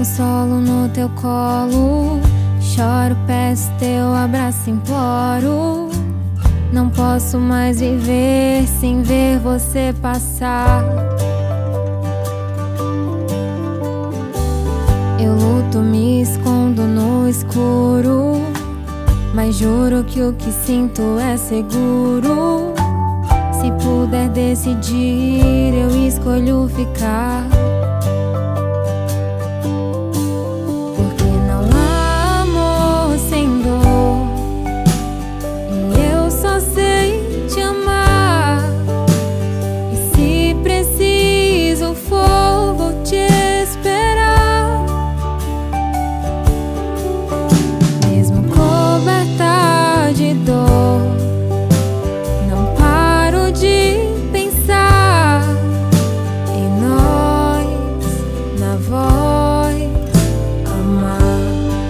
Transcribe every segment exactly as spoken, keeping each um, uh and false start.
consolo no teu colo. Choro, peço teu abraço, imploro. Não posso mais viver sem ver você passar. Eu luto, me escondo no escuro, mas juro que o que sinto é seguro. Se puder decidir, eu escolho ficar. Porque não há amor sem dor, e eu só sei te amar. E se preciso for, vou te esperar. Mesmo coberta de dor, não paro de pensar em nós, na voz amar.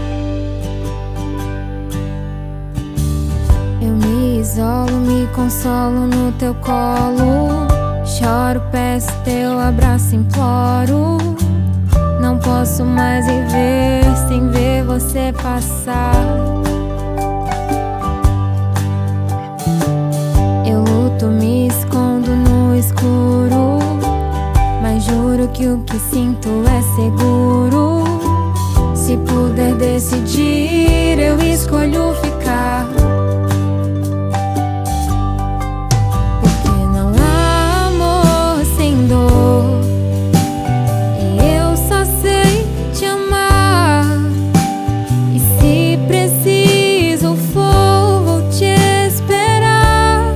Eu me isolo, me consolo no teu colo. Choro, peço teu abraço, imploro. Não posso mais viver sem ver você passar. Eu luto, me escondo no escuro, mas juro que o que sinto é seguro. Se puder decidir, eu escolho ficar. Porque não há amor sem dor, e eu só sei te amar. E se preciso for, vou te esperar.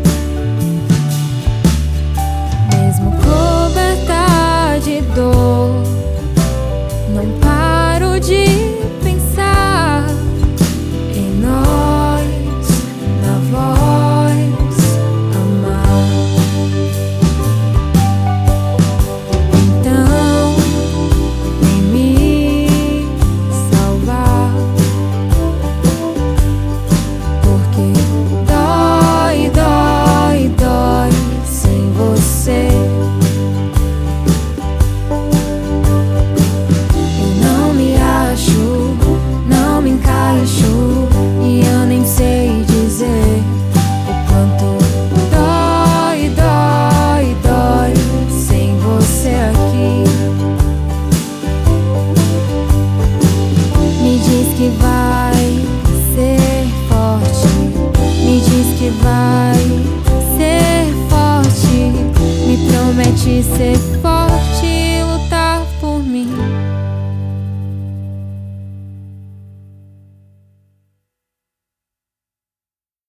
Mesmo coberta de dor, não paro de pensar em nós, na voz amar. Então vem me salvar, porque dói, dói, dói sem você. Eu não me acho, não me encaixo, e eu nem sei dizer o quanto dói, dói, dói sem você aqui. Me diz que vai ser forte, me diz que vai ser forte, me promete ser forte.